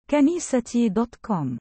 كنيستي دوت كوم.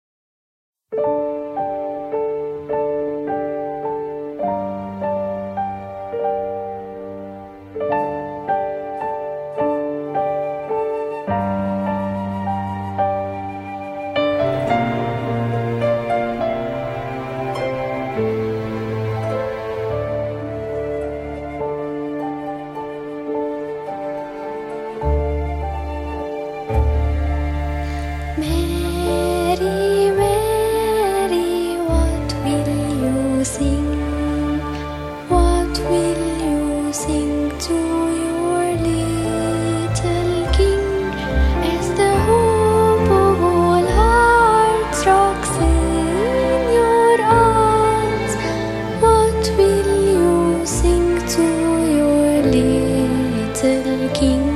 Mary, Mary, what will you sing? What will you sing to your little King? As the hope of all hearts rocks in your arms, what will you sing to your little King?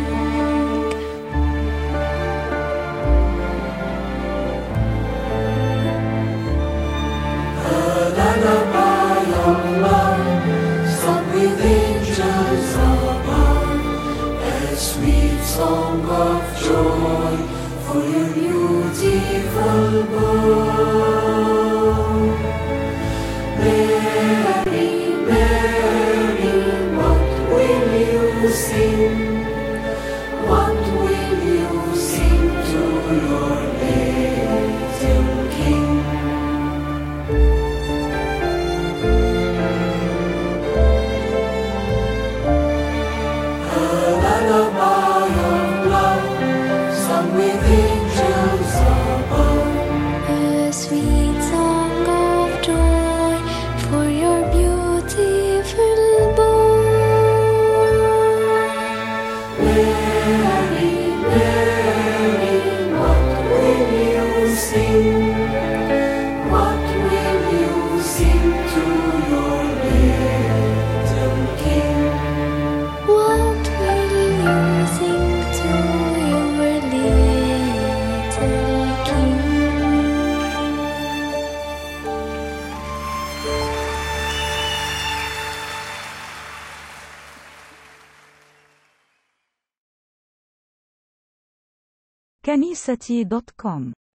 Sweet song of joy for your beautiful born. Mary, Mary, what will you sing? What will you sing to your little King? A sweet song of joy for your beautiful born. Mary, Mary, what will you sing? What will you sing to your little King? What will you sing to your little King? كنيستي دوت كوم.